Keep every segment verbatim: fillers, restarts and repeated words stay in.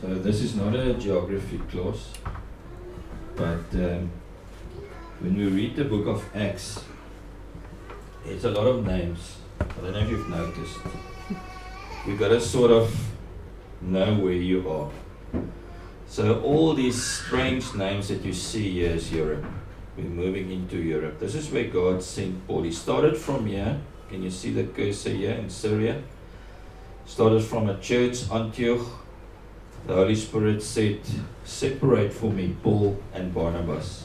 So this is not a geography class, but um, when we read the book of Acts, it's a lot of names. I don't know if you've noticed. You've got to sort of know where you are. So all these strange names that you see here is Europe. We're moving into Europe. This is where God sent Paul. He started from here. Can you see the cursor here in Syria? Started from a church, Antioch. The Holy Spirit said, separate for me Paul and Barnabas.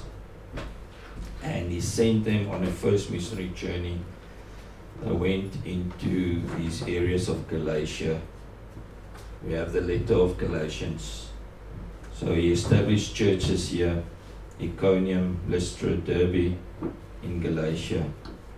And he sent them on a first missionary journey. They went into these areas of Galatia. We have the letter of Galatians. So he established churches here, Iconium, Lystra, Derbe, in Galatia.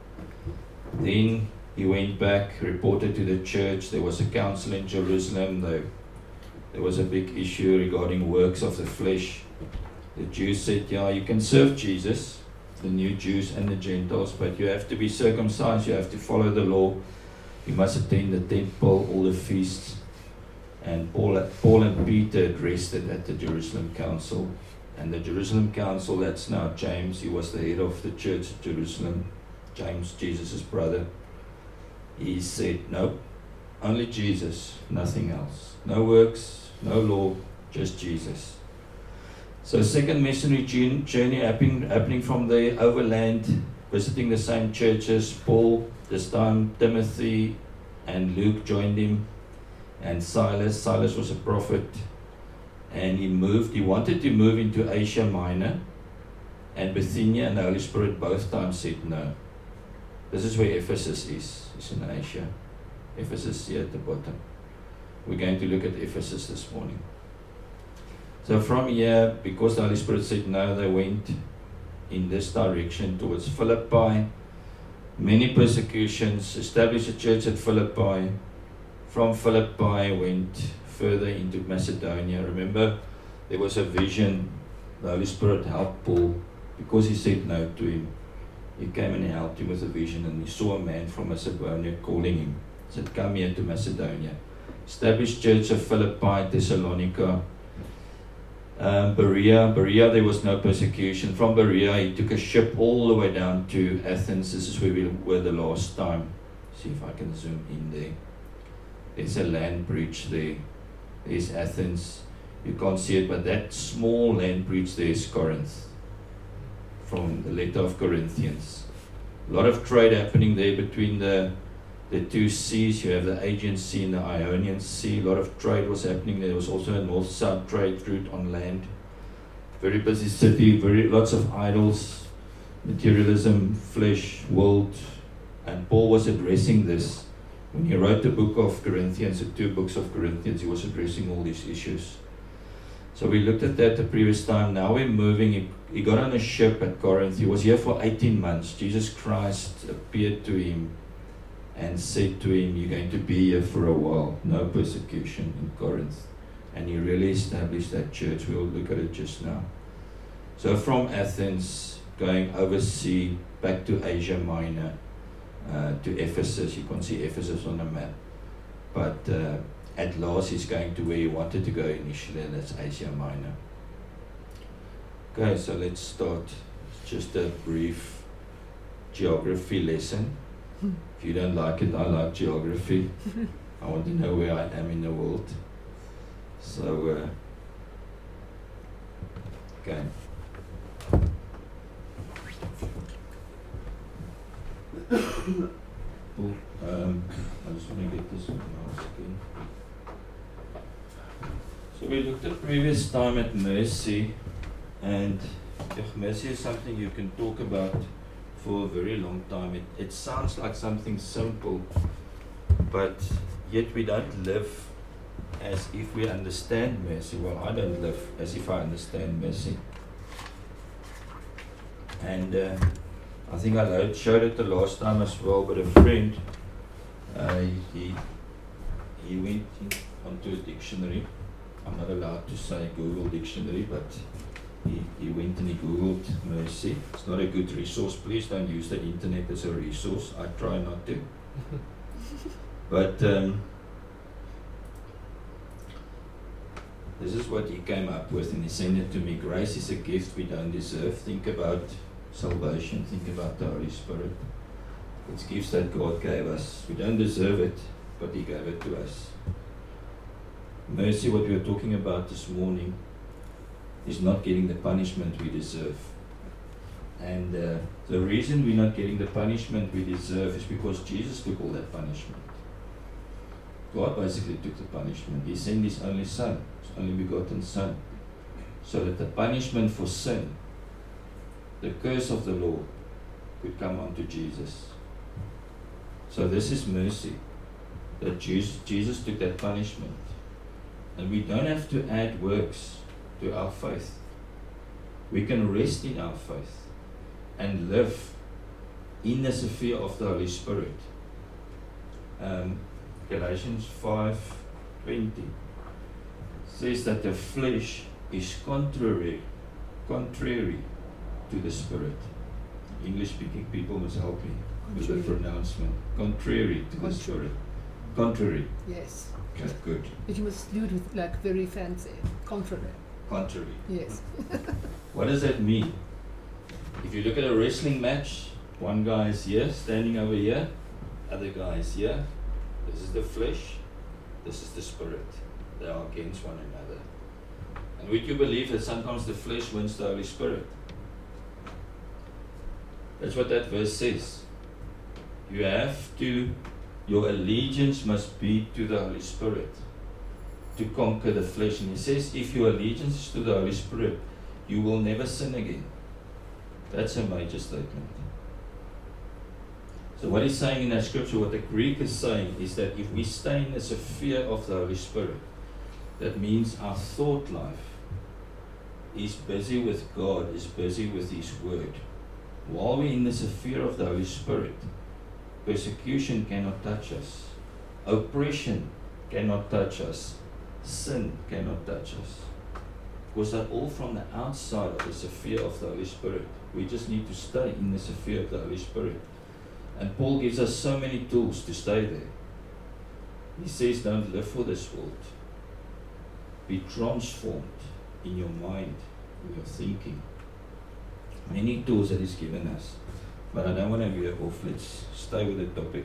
Then he went back, reported to the church. There was a council in Jerusalem. There, there was a big issue regarding works of the flesh. The Jews said, yeah, you can serve Jesus, the new Jews and the Gentiles, but you have to be circumcised, you have to follow the law, you must attend the temple, all the feasts. And Paul, Paul and Peter addressed it at the Jerusalem Council. And the Jerusalem Council, that's now James, he was the head of the church at Jerusalem, James, Jesus' brother. He said, no, only Jesus, nothing else. No works, no law, just Jesus. So second missionary journey happening, happening from the overland, visiting the same churches. Paul, this time Timothy and Luke joined him, and Silas. Silas was a prophet, and he moved, he wanted to move into Asia Minor, and Bithynia and the Holy Spirit both times said no. This is where Ephesus is, it's in Asia. Ephesus here at the bottom. We're going to look at Ephesus this morning. So from here, because the Holy Spirit said no, they went in this direction towards Philippi. Many persecutions, established a church at Philippi. From Philippi went further into Macedonia. Remember, there was a vision. The Holy Spirit helped Paul because he said no to him. He came and he helped him with a vision, and he saw a man from Macedonia calling him. He said, come here to Macedonia. Established church of Philippi, Thessalonica. Um, Berea, Berea, there was no persecution. From Berea, he took a ship all the way down to Athens. This is where we were the last time. See if I can zoom in there. There's a land bridge there. There's Athens. You can't see it, but that small land bridge there is Corinth. From the letter of Corinthians. A lot of trade happening there between the the two seas. You have the Aegean Sea and the Ionian Sea. A lot of trade was happening there. There was also a north-south trade route on land. Very busy city, very lots of idols, materialism, flesh, world. And Paul was addressing this. When he wrote the book of Corinthians, the two books of Corinthians, he was addressing all these issues. So we looked at that the previous time. Now we're moving. He, he got on a ship at Corinth. He was here for eighteen months. Jesus Christ appeared to him and said to him, you're going to be here for a while. No persecution in Corinth. And he really established that church. We'll look at it just now. So from Athens, going overseas, back to Asia Minor, uh, to Ephesus. You can see Ephesus on the map. But uh, at last he's going to where he wanted to go initially, and that's Asia Minor. Okay, so let's start. It's just a brief geography lesson. If you don't like it, I like geography. I want to know where I am in the world. So, uh, okay. Cool. Um, I just want to get this one out again. So we looked at previous time at mercy, and if mercy is something you can talk about for a very long time. It, it sounds like something simple, but yet we don't live as if we understand mercy. Well, I don't live as if I understand mercy. And uh, I think I showed it the last time as well, but a friend, uh, he, he went in, onto a dictionary. I'm not allowed to say Google dictionary, but He, he went and he Googled mercy. It's not a good resource. Please don't use the internet as a resource. I try not to. But um, This is what he came up with, and he sent it to me. Grace is a gift we don't deserve. Think about salvation. Think about the Holy Spirit. It's gifts that God gave us. We don't deserve it, but he gave it to us. Mercy, what we were talking about this morning, is not getting the punishment we deserve. And uh, the reason we're not getting the punishment we deserve is because Jesus took all that punishment. God basically took the punishment. He sent his only son, his only begotten son, so that the punishment for sin, the curse of the law, could come onto Jesus. So this is mercy, that Jesus, Jesus took that punishment. And we don't have to add works to our faith. We can rest in our faith and live in the sphere of the Holy Spirit. Um, Galatians five twenty says that the flesh is contrary, contrary to the Spirit. English-speaking people must help me with the pronouncement. Contrary to Contrary. the Spirit. Contrary. Yes. Okay, good. But you must do it with like very fancy. Contrary. Contrary. Yes. What does that mean? If you look at a wrestling match, one guy is here, standing over here, other guy is here. This is the flesh, this is the spirit. They are against one another. And would you believe that sometimes the flesh wins the Holy Spirit? That's what that verse says. You have to, your allegiance must be to the Holy Spirit to conquer the flesh. And he says, if your allegiance is to the Holy Spirit, you will never sin again. That's a major statement. So what he's saying in that scripture, what the Greek is saying, is that if we stay in the sphere of the Holy Spirit, that means our thought life is busy with God, is busy with His Word. While we're in the sphere of the Holy Spirit, persecution cannot touch us. Oppression cannot touch us. Sin cannot touch us. Because they're all from the outside of the sphere of the Holy Spirit. We just need to stay in the sphere of the Holy Spirit. And Paul gives us so many tools to stay there. He says, don't live for this world. Be transformed in your mind, in your thinking. Many tools that He's given us. But I don't want to veer off. Let's stay with the topic.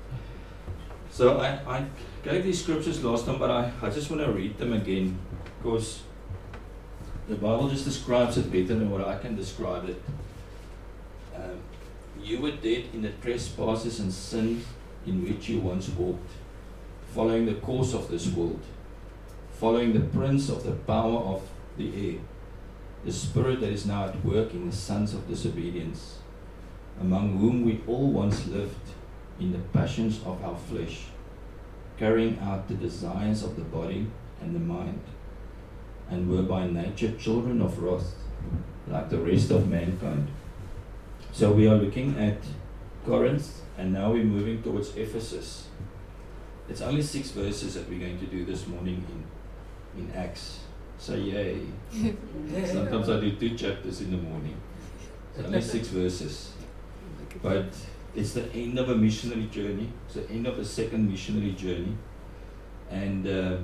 So I, I gave these scriptures last time, but I, I just want to read them again, because the Bible just describes it better than what I can describe it. Um, you were dead in the trespasses and sins in which you once walked, following the course of this world, following the prince of the power of the air, the spirit that is now at work in the sons of disobedience, among whom we all once lived in the passions of our flesh, carrying out the desires of the body and the mind, and were by nature children of wrath, like the rest of mankind. So we are looking at Corinth, and now we're moving towards Ephesus. It's only six verses that we're going to do this morning in, in Acts. So yay. Sometimes I do two chapters in the morning. It's only six verses. But it's the end of a missionary journey. It's the end of a second missionary journey. And uh,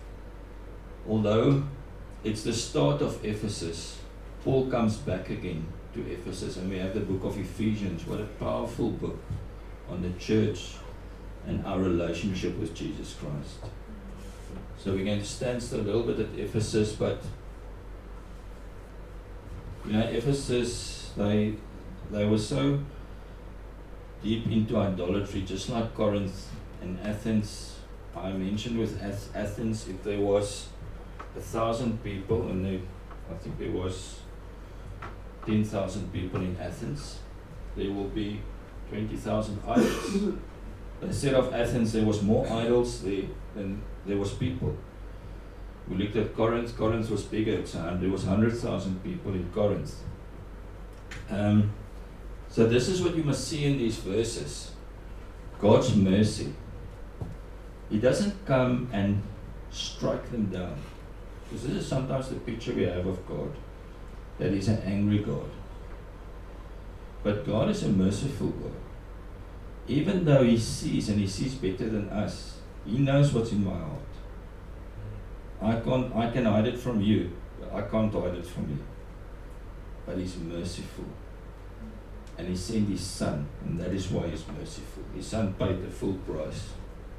although it's the start of Ephesus, Paul comes back again to Ephesus, and we have the book of Ephesians. What a powerful book on the church and our relationship with Jesus Christ. So we're going to stand still a little bit at Ephesus, but you know, Ephesus, they they were so deep into idolatry, just like Corinth and Athens. I mentioned with Ath- Athens, if there was a thousand people, and they, I think there was ten thousand people in Athens, there will be twenty thousand idols. Instead of Athens, there was more idols there than there was people. We looked at Corinth. Corinth was bigger, so there was one hundred thousand people in Corinth. Um, so this is what you must see in these verses. God's mercy. He doesn't come and strike them down. Because this is sometimes the picture we have of God, that He's an angry God. But God is a merciful God. Even though He sees, and He sees better than us, He knows what's in my heart. I can't, I can hide it from you. I can't hide it from you. But He's merciful. And He sent His Son, and that is why He's merciful. His Son paid the full price.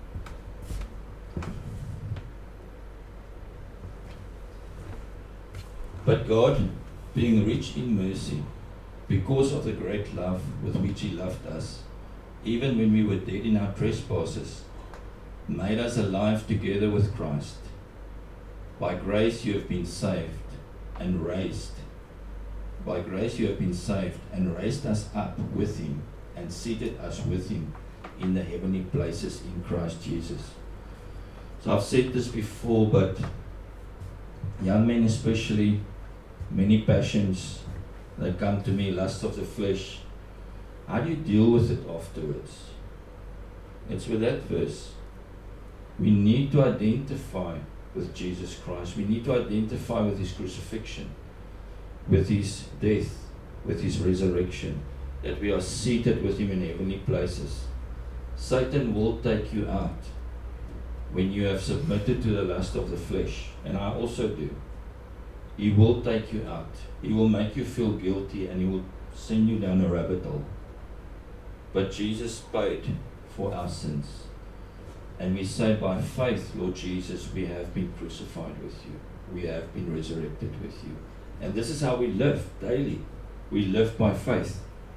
But God, being rich in mercy, because of the great love with which He loved us, even when we were dead in our trespasses, made us alive together with Christ. By grace you have been saved and raised. By grace you have been saved and raised us up with Him and seated us with Him in the heavenly places in Christ Jesus. So I've said this before, but young men especially, many passions that come to me, lust of the flesh. How do you deal with it afterwards? It's with that verse. We need to identify with Jesus Christ. We need to identify with His crucifixion, with His death, with His resurrection, that we are seated with Him in heavenly places. Satan will take you out when you have submitted to the lust of the flesh, and I also do. He will take you out. He will make you feel guilty, and He will send you down a rabbit hole. But Jesus paid for our sins. And we say, by faith, Lord Jesus, we have been crucified with You. We have been resurrected with You. And this is how we live daily. We live by faith.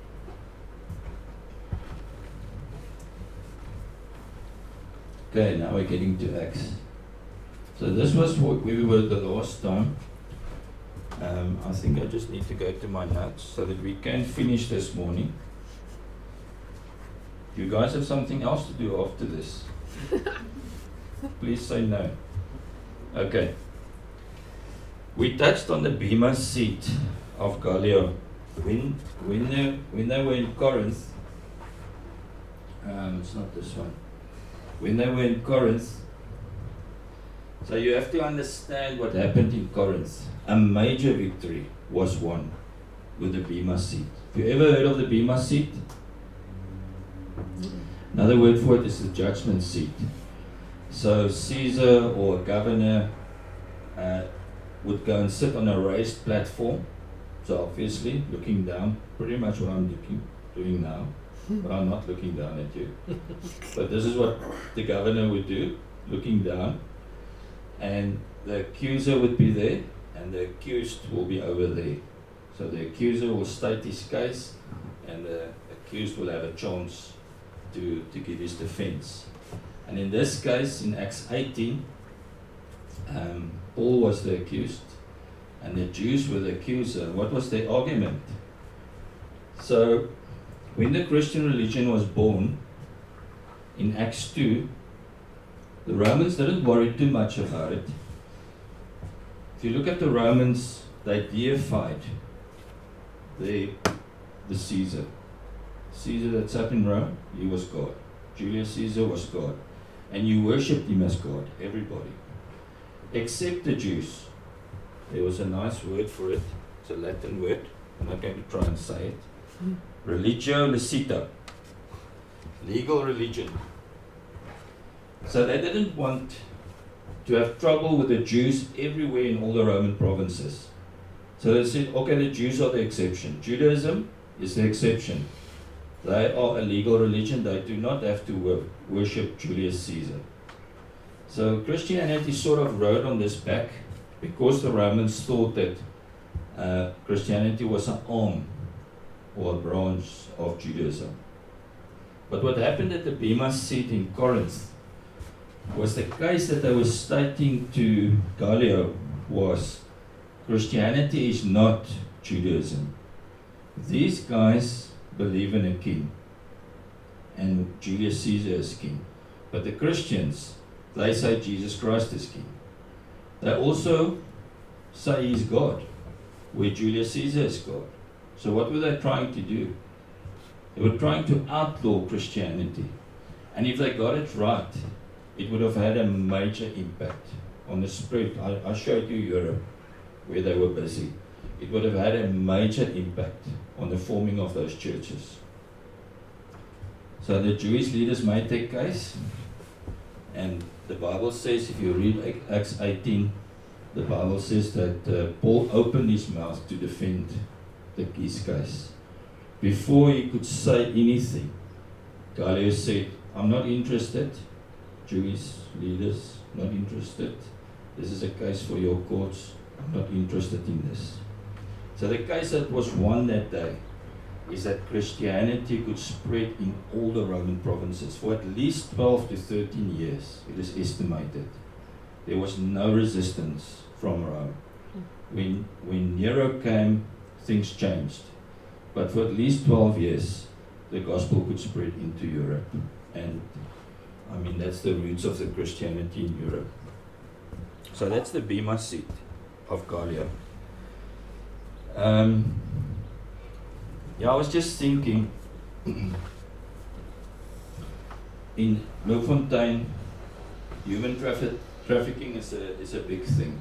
Okay, now we're getting to Acts. So this was what we were the last time. Um, I think I just need to go to my notes so that we can finish this morning. Do you guys have something else to do after this? Please say no. Okay. We touched on the bema seat of Gallio. When, when, they, when they were in Corinth, um, it's not this one. When they were in Corinth, so you have to understand what happened in Corinth. A major victory was won with the bema seat. Have you ever heard of the bema seat? Another word for it is the judgment seat. So Caesar or a governor uh, would go and sit on a raised platform. So obviously looking down, pretty much what I'm looking, doing now. But I'm not looking down at you. But this is what the governor would do, looking down. And the accuser would be there, and the accused will be over there. So the accuser will state his case, and the accused will have a chance to, to give his defense. And in this case, in Acts eighteen, um, Paul was the accused, and the Jews were the accuser. What was their argument? So, when the Christian religion was born, in Acts two, the Romans didn't worry too much about it. If you look at the Romans, they deified the, the Caesar. Caesar that sat in Rome, he was God. Julius Caesar was God. And you worshipped him as God, everybody. Except the Jews. There was a nice word for it. It's a Latin word. I'm not going to try and say it. Religio licita. Legal religion. So they didn't want to have trouble with the Jews everywhere in all the Roman provinces. So they said, okay, the Jews are the exception. Judaism is the exception. They are a legal religion. They do not have to wor- worship Julius Caesar. So Christianity sort of rode on this back because the Romans thought that uh, Christianity was an arm or a branch of Judaism. But what happened at the bema seat in Corinth was the case that they were stating to Gallio was Christianity is not Judaism. These guys believe in a king, and Julius Caesar is king. But the Christians, they say Jesus Christ is king. They also say he's God, where Julius Caesar is God. So what were they trying to do? They were trying to outlaw Christianity. And if they got it right, it would have had a major impact on the spread. I, I showed you Europe, where they were busy. It would have had a major impact on the forming of those churches. So the Jewish leaders made their case, and the Bible says, if you read Acts eighteen, the Bible says that uh, Paul opened his mouth to defend the, his case. Before he could say anything, Gallio said, I'm not interested. Jewish leaders, not interested. This is a case for your courts. I'm not interested in this. So the case that was won that day is that Christianity could spread in all the Roman provinces for at least twelve to thirteen years, it is estimated. There was no resistance from Rome. When, when Nero came, things changed. But for at least twelve years, the gospel could spread into Europe. And I mean, that's the roots of the Christianity in Europe. So that's the Bema seat of Gallio. Um, yeah, I was just thinking, in Bloemfontein, human traffic, trafficking is a, is a big thing.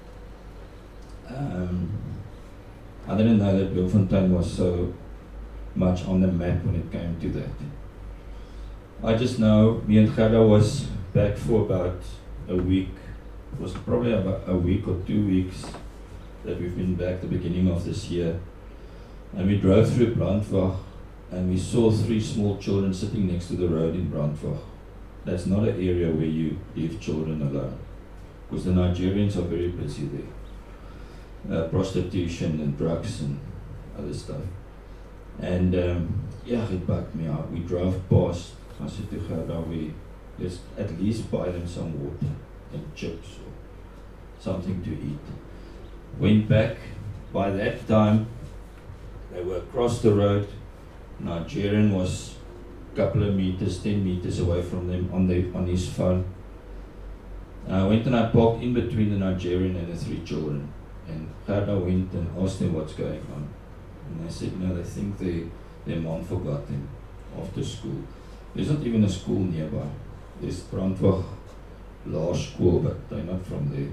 Um, I didn't know that Bloemfontein was so much on the map when it came to that. I just know me and Gerda was back for about a week. It was probably about a week or two weeks that we've been back the beginning of this year. And we drove through Brandwag and we saw three small children sitting next to the road in Brandwag. That's not an area where you leave children alone, because the Nigerians are very busy there. Uh, prostitution and drugs and other stuff. And um, yeah, it bugged me out. We drove past. I said to Gerda, we let's at least buy them some water and chips or something to eat. Went back. By that time, they were across the road. Nigerian was a couple of meters, ten meters away from them on the on his phone. I uh, went and I parked in between the Nigerian and the three children. And Gerda went and asked them what's going on. And they said, no, they think they, their mom forgot them after school. There's not even a school nearby. There's Brandwag Law School, but they're not from there.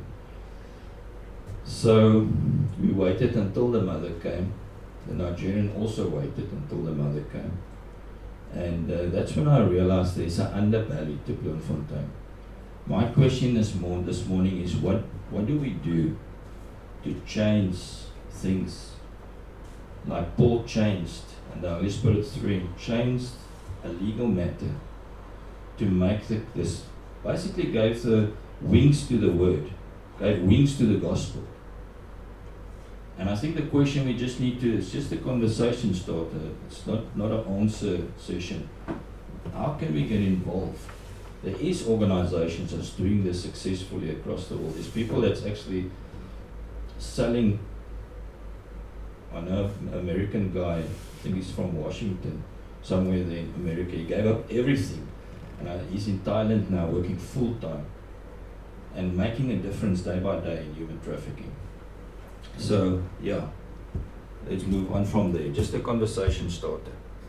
So we waited until the mother came. The Nigerian also waited until the mother came. And uh, that's when I realized there's an underbelly to Bloemfontein. My question this, mor- this morning is, what, what do we do to change things like Paul changed and the Holy Spirit through him changed a legal matter to make the, this, basically gave the wings to the word, gave wings to the gospel. And I think the question we just need to, it's just a conversation starter, it's not, not an answer session. How can we get involved? There is organizations that's doing this successfully across the world. There's people that's actually selling. I know an American guy, I think he's from Washington, somewhere there in America. He gave up everything. And uh, he's in Thailand now working full time and making a difference day by day in human trafficking. So, yeah, let's move on from there. Just a conversation starter.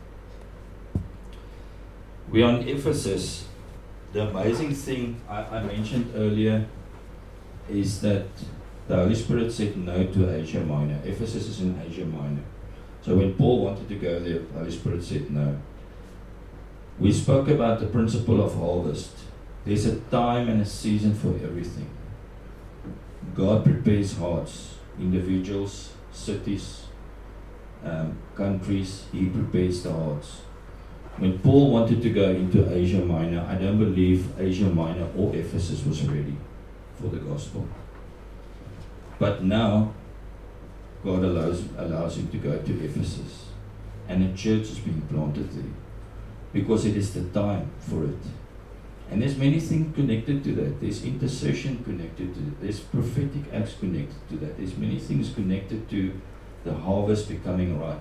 We're on Ephesus. The amazing thing I, I mentioned earlier is that the Holy Spirit said no to Asia Minor. Ephesus is in Asia Minor. So when Paul wanted to go there, the Holy Spirit said no. We spoke about the principle of harvest. There's a time and a season for everything. God prepares hearts, individuals, cities, um, countries. He prepares the hearts. When Paul wanted to go into Asia Minor, I don't believe Asia Minor or Ephesus was ready for the gospel. But now, God allows, allows him to go to Ephesus. And a church is being planted there. Because it is the time for it. And there's many things connected to that. There's intercession connected to it. There's prophetic acts connected to that. There's many things connected to the harvest becoming ripe.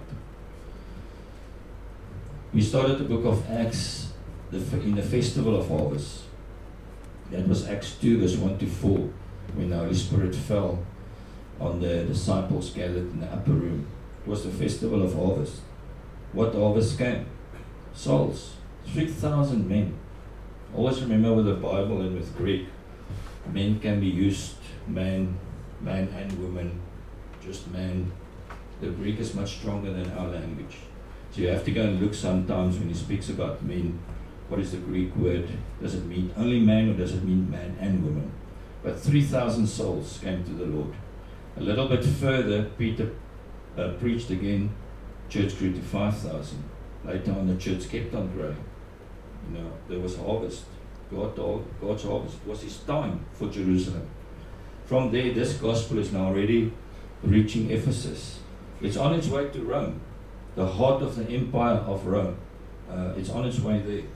We started the book of Acts the, in the festival of harvest. That was Acts two, verse one to four, when the Holy Spirit fell on the disciples gathered in the upper room. It was the festival of harvest. What harvest came? Souls. three thousand men. Always remember with the Bible and with Greek, men can be used, man, man and woman, just man. The Greek is much stronger than our language. So you have to go and look sometimes when he speaks about men, what is the Greek word? Does it mean only man or does it mean man and woman? but three thousand souls came to the Lord. A little bit further, Peter uh, preached again. Church grew to five thousand. Later on, the church kept on growing. You know, there was harvest. God, God's harvest. It was His time for Jerusalem. From there, this gospel is now already reaching Ephesus. It's on its way to Rome, the heart of the empire of Rome. Uh, it's on its way there.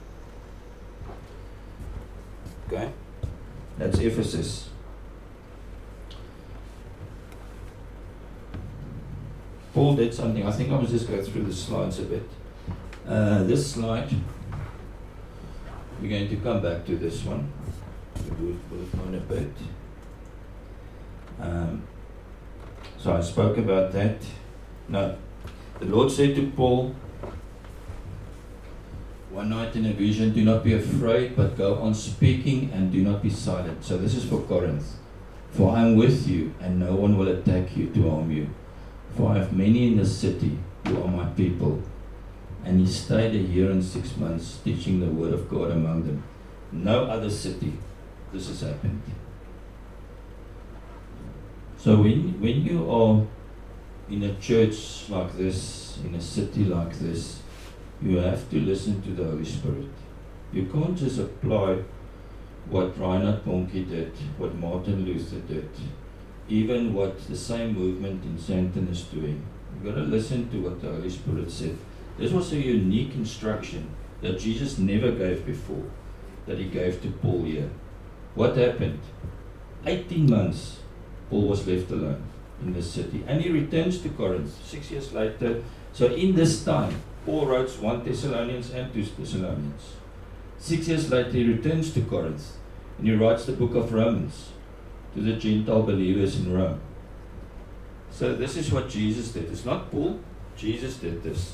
Okay? That's Ephesus. Paul did something. I think I must just go through the slides a bit. Uh, this slide, we're going to come back to this one. We'll do it a bit. Um, so I spoke about that. Now, the Lord said to Paul one night in a vision, do not be afraid, but go on speaking and do not be silent. So this is for Corinth. For I am with you, and no one will attack you to harm you. For I have many in the city who are my people. And he stayed a year and six months teaching the word of God among them. No other city this has happened. So when, when you are in a church like this, in a city like this, you have to listen to the Holy Spirit. You can't just apply what Reinhard Bonnke did, what Martin Luther did, even what the same movement in Sandton is doing. You've got to listen to what the Holy Spirit said. This was a unique instruction that Jesus never gave before, that He gave to Paul here. What happened? eighteen months, Paul was left alone in the city. And he returns to Corinth six years later. So in this time, Paul wrote First Thessalonians and Second Thessalonians. Six years later, he returns to Corinth and he writes the book of Romans to the Gentile believers in Rome. So this is what Jesus did. It's not Paul. Jesus did this.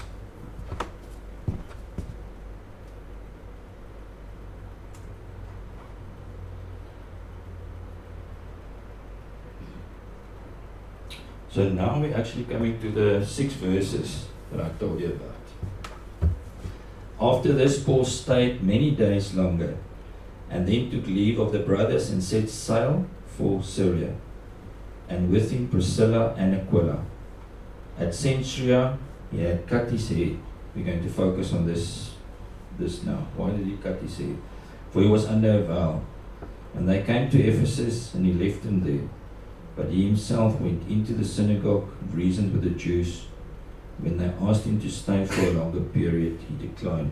So now we're actually coming to the six verses that I told you about. After this, Paul stayed many days longer and then took leave of the brothers and set sail for Syria, and with him Priscilla and Aquila. At Cenchrea, he had cut his hair. We're going to focus on this, this now. Why did he cut his hair? For he was under a vow. And they came to Ephesus, and he left them there. But he himself went into the synagogue and reasoned with the Jews. When they asked him to stay for a longer period, he declined.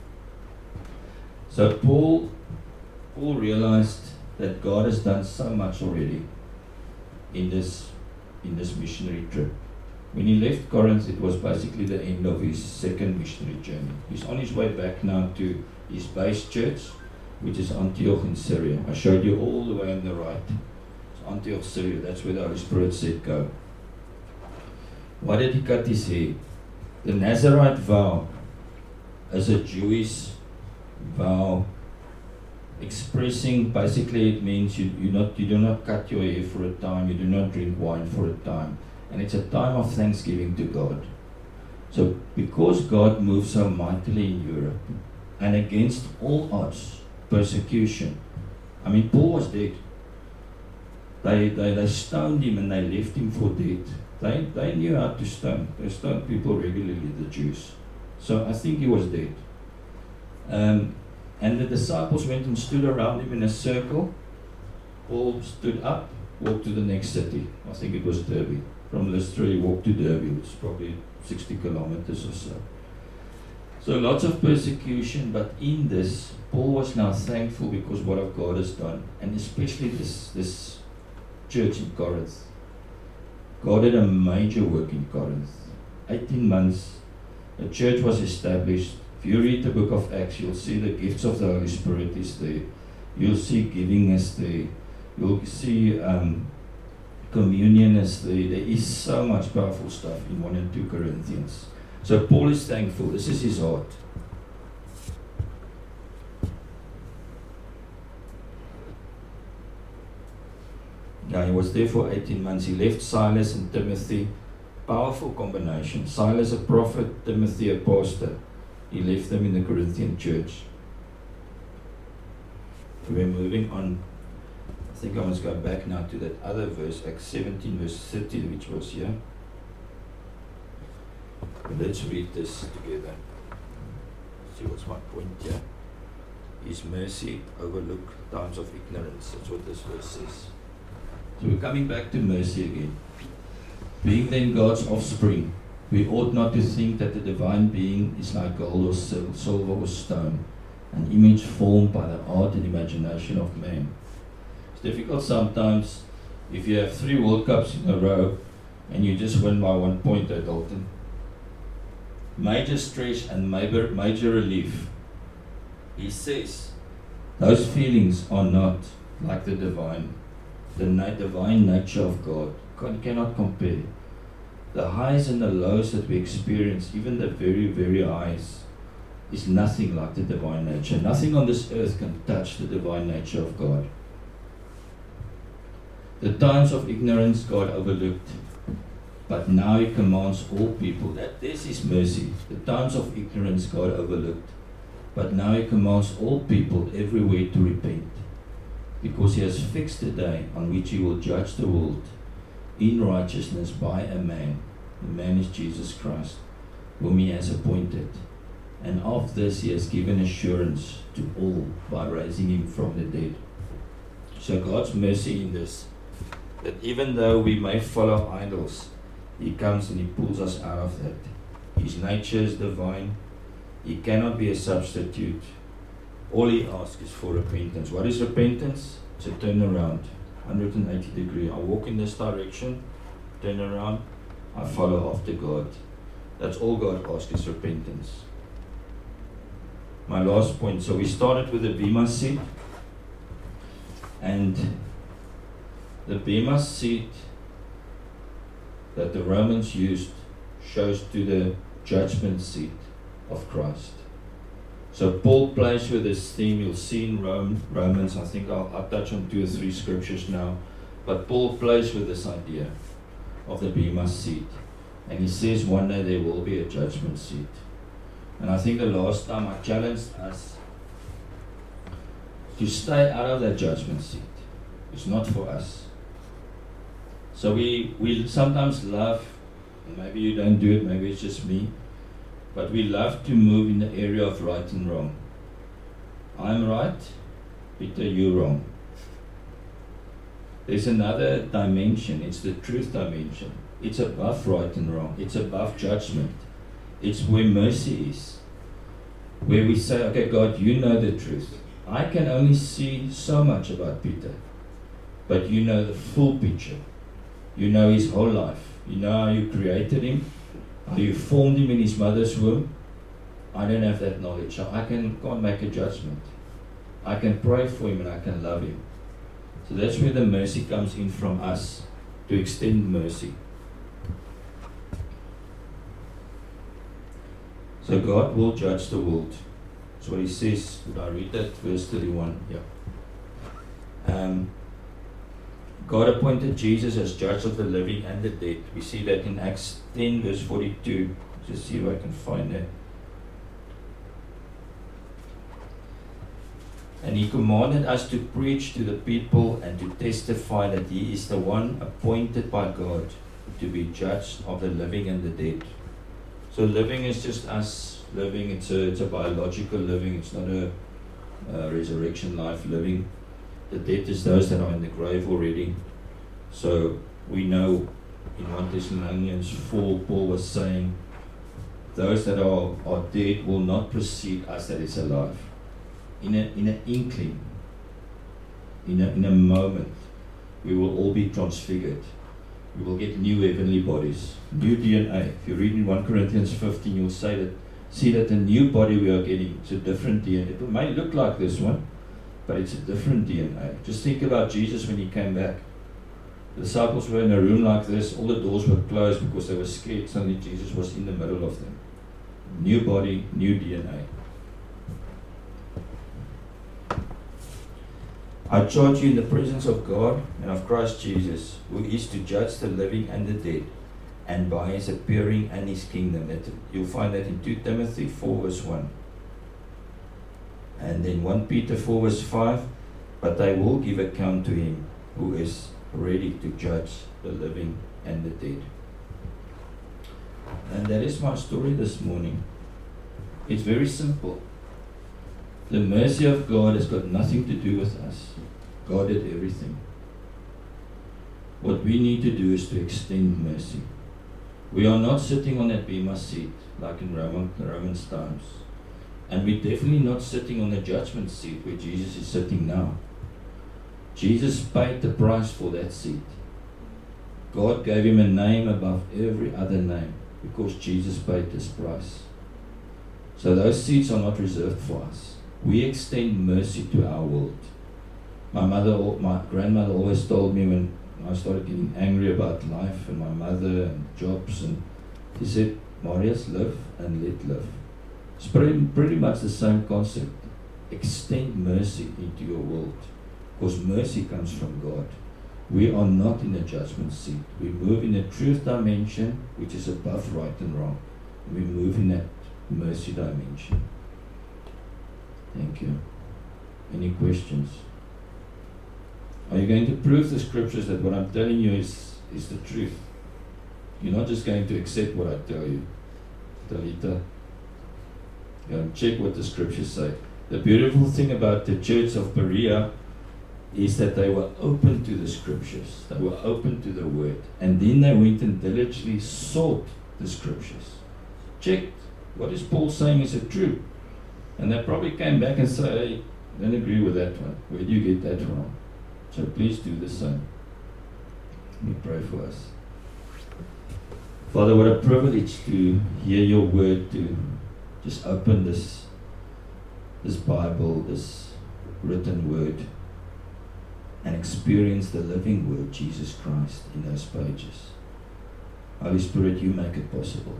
So Paul, Paul realized that God has done so much already in this, in this missionary trip. When he left Corinth, it was basically the end of his second missionary journey. He's on his way back now to his base church, which is Antioch in Syria. I showed you all the way on the right. Antioch, Syria, that's where the Holy Spirit said go. Why did he cut his hair? The Nazarite vow is a Jewish vow expressing, basically it means you, you, not, you do not cut your hair for a time, you do not drink wine for a time. And it's a time of thanksgiving to God. So because God moved so mightily in Europe, and against all odds, persecution, I mean, Paul was dead. They, they, they stoned him and they left him for dead. They, they knew how to stone. They stoned people regularly, the Jews. So I think he was dead. Um, and the disciples went and stood around him in a circle. Paul stood up, walked to the next city. I think it was Derby. From Lystra he walked to Derby, which is probably sixty kilometers or so. So lots of persecution, but in this, Paul was now thankful because what of God has done. And especially this, this church in Corinth. God did a major work in Corinth. eighteen months, a church was established. If you read the book of Acts, you'll see the gifts of the Holy Spirit is there. You'll see giving is there. You'll see um, communion is there. There is so much powerful stuff in First and Second Corinthians. So Paul is thankful. This is his heart. Now he was there for eighteen months. He left Silas and Timothy. Powerful combination. Silas a prophet, Timothy a pastor. He left them in the Corinthian church. We're moving on I think I must go back now to that other verse, Acts seventeen, verse thirty, which was here. But let's read this together. See what's my point here. His mercy overlook times of ignorance. That's what this verse says. So we're coming back to mercy again. Being then God's offspring, we ought not to think that the divine being is like gold or sil- silver or stone, an image formed by the art and imagination of man. It's difficult sometimes if you have three World Cups in a row and you just win by one point at Dalton. Major stress and major, major relief. He says, those feelings are not like the divine, the na- divine nature of God. God cannot compare. The highs and the lows that we experience, even the very, very highs, is nothing like the divine nature. Nothing on this earth can touch the divine nature of God. The times of ignorance God overlooked, but now He commands all people. That this is mercy. The times of ignorance God overlooked, but now He commands all people everywhere to repent, because He has fixed a day on which He will judge the world in righteousness by a man. The man is Jesus Christ, whom He has appointed. And of this He has given assurance to all by raising Him from the dead. So God's mercy in this, that even though we may follow idols, He comes and He pulls us out of that. His nature is divine. He cannot be a substitute. All He asks is for repentance. What is repentance? It's a turnaround, one hundred eighty degree. I walk in this direction, turn around, I follow after God. That's all God asks is repentance. My last point. So we started with the Bema seat, and the Bema seat that the Romans used shows to the judgment seat of Christ. So Paul plays with this theme. You'll see in Rome, Romans, I think I'll, I'll touch on two or three scriptures now, but Paul plays with this idea of the Bema seat. And he says one day there will be a judgment seat. And I think the last time I challenged us to stay out of that judgment seat. It's not for us. So we, we sometimes love, and maybe you don't do it, maybe it's just me, but we love to move in the area of right and wrong. I'm right, Peter, you're wrong. There's another dimension, it's the truth dimension. It's above right and wrong, it's above judgment. It's where mercy is. Where we say, okay, God, you know the truth. I can only see so much about Peter, but you know the full picture. You know his whole life. You know how you created him, how you formed him in his mother's womb. I don't have that knowledge, so I can, can't make a judgment. I can pray for him and I can love him. So that's where the mercy comes in from us, to extend mercy. So God will judge the world. That's what He says. Would I read that? Verse thirty-one. Yeah. Um, God appointed Jesus as judge of the living and the dead. We see that in Acts ten, verse forty-two. Just see if I can find that. And He commanded us to preach to the people and to testify that He is the one appointed by God to be judge of the living and the dead. So living is just us living. It's a, it's a biological living. It's not a, a resurrection life living. The dead is those that are in the grave already. So we know in First Thessalonians four, Paul was saying, those that are, are dead will not precede us that is alive. In a in an inkling, in a, in a moment, we will all be transfigured. We will get new heavenly bodies, new D N A. If you read in First Corinthians fifteen, you'll say that, see that the new body we are getting, it's a different D N A. It may look like this one, but it's a different D N A. Just think about Jesus when He came back. The disciples were in a room like this, all the doors were closed because they were scared. Suddenly Jesus was in the middle of them. New body, new D N A. I charge you in the presence of God and of Christ Jesus, who is to judge the living and the dead, and by His appearing and His kingdom. That you'll find that in Second Timothy four verse one. And then First Peter four verse five, but they will give account to him who is ready to judge the living and the dead. And that is my story this morning. It's very simple. The mercy of God has got nothing to do with us. God did everything. What we need to do is to extend mercy. We are not sitting on that bema seat like in Roman, the Romans times. And we're definitely not sitting on the judgment seat where Jesus is sitting now. Jesus paid the price for that seat. God gave him a name above every other name because Jesus paid this price. So those seats are not reserved for us. We extend mercy to our world. My mother, my grandmother always told me when I started getting angry about life and my mother and jobs, and she said, Marius, live and let live. It's pretty, pretty much the same concept. Extend mercy into your world, because mercy comes from God. We are not in a judgment seat. We move in a truth dimension which is above right and wrong. We move in that mercy dimension. Thank you. Any questions? Are you going to prove the scriptures that what I'm telling you is, is the truth? You're not just going to accept what I tell you. Talita, go and check what the scriptures say. The beautiful thing about the church of Berea is that they were open to the scriptures. They were open to the word. And then they went and diligently sought the scriptures. Checked, what is Paul saying, is it true? And they probably came back and say, hey, I don't agree with that one. Where do you get that from? So please do the same. Let me pray for us. Father, what a privilege to hear your word, to just open this, this Bible, this written word, and experience the living word, Jesus Christ, in those pages. Holy Spirit, you make it possible.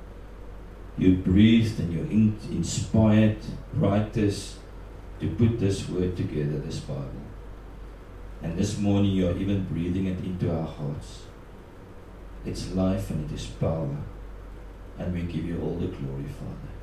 You breathed and you in- inspired writers to put this word together, this Bible. And this morning you are even breathing it into our hearts. It's life and it is power. And we give you all the glory, Father.